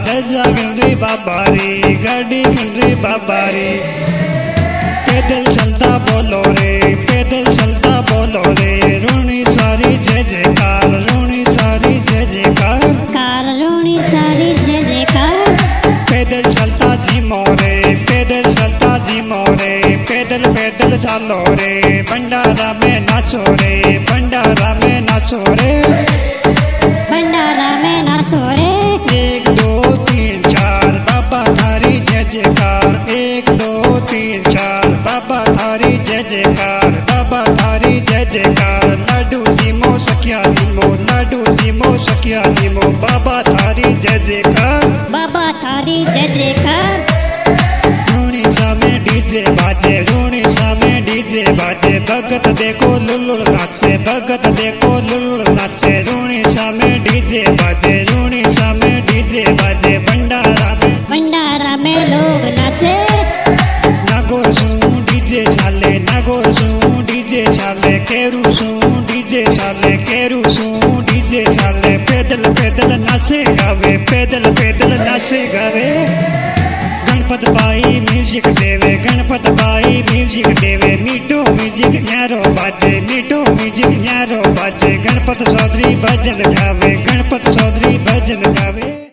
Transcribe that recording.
ध्वजा गणरी बाबा रे, गाड़ी गणरी बाबा रे। पैदल चलता बोलो रे, पैदल चलता बोलो रे, रूणी सारी जय जयकार, रूणी सारी जय जयकार, कार रूणी सारी जय जयकार। पैदल चलता जी मोरे, पैदल चलता जी मोरे, पैदल पैदल चालो रे, भंडारा में नाचो रे, भंडारा में नाचो रे, भंडारा में नाचो रे। 1 2 3 4 बाबा थारी जय जयकार, 1 2 3 4 बाबा थारी जय जयकार, बाबा थारी जय जयकार। लाडू जी मो सखिया जी मो, लाडू जी मो सखिया जी मो, बाबा थारी जय जयकार, बाबा थारी जय जयकार। रूणी सामे डीजे बाजे, रूणी सामे डीजे बाजे, भगत देखो लुल्लुड़ नाचे, भगत देखो लुल्लुड़ नाचे, रूणी सामे डीजे बाजे, रूणी सामे डीजे बाजे, भंडारा में लोग नाचे। नागोर सू डीजे साले, नागोर सू डीजे साले, केरू सू डीजे साले, केरू सू डीजे साले, पैदल पैदल नाचे गावे, पैदल पैदल नाचे गावे। गणपत बाई म्यूजिक देवे, गणपत बाई म्यूजिक देवे, मीठो म्यूजिक न्यारो बाजे, मीठो म्यूजिक न्यारो बाजे, गणपत चौधरी भजन गावे, गणपत चौधरी भजन गावे।